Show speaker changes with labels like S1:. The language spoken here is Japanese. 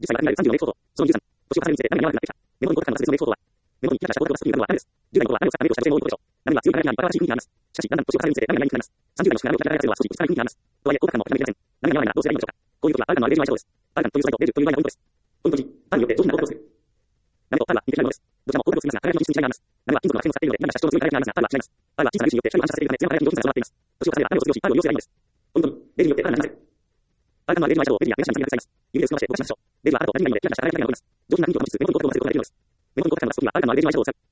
S1: 10歳は30のメイクフォト、その13、年を重ねるにつれ、何が弱くなってきた。目元に固くなった説明メイクフォトは、目元にキラキラした光沢がつくというのはあるです。10代の頃は何を使ったメイクをした女性も多いことでしょう。波は強い輝きにバカバカしい雰囲気があります。しかし、だんだん年を重ねるにつれ、波がないにくなります。30代の宿題をキラキラやらせるのは少し薄暗い雰囲気があります。とはいえ、効果感も諦めきれません。波が弱いならどうすればいいのでしょうか。こういう時は、アルカンのアレルギーの相性です。アルカンという素材とレルという場合のポイントです。ポイント1、パンによって上品な光沢をする。波とパンは似て違うものです。どちらも光沢を作りますが、輝きの品質に違いがあります。波は金属の破片を使っているので、何か主張の強い輝きがありますが、パンは違います。パンは小さな粒子によって光を反射させているため、艶が輝きに上品な様子となっています。年を重ねれば波を卒業し、パンを利用すればいいのです。ポイント2、レルによってパンがなりません。アルカンのアレルギーの相性をレルやレシャンに隠されます。指で薄く伸ばしてぼかしましょう。レルは赤と同じ波でキラキラした輝きがあるのです。上品な雰囲気を保ちつつ、目元に光沢を出されているのです。目元に光沢が増すときは、アルカンのアレルギーの相性を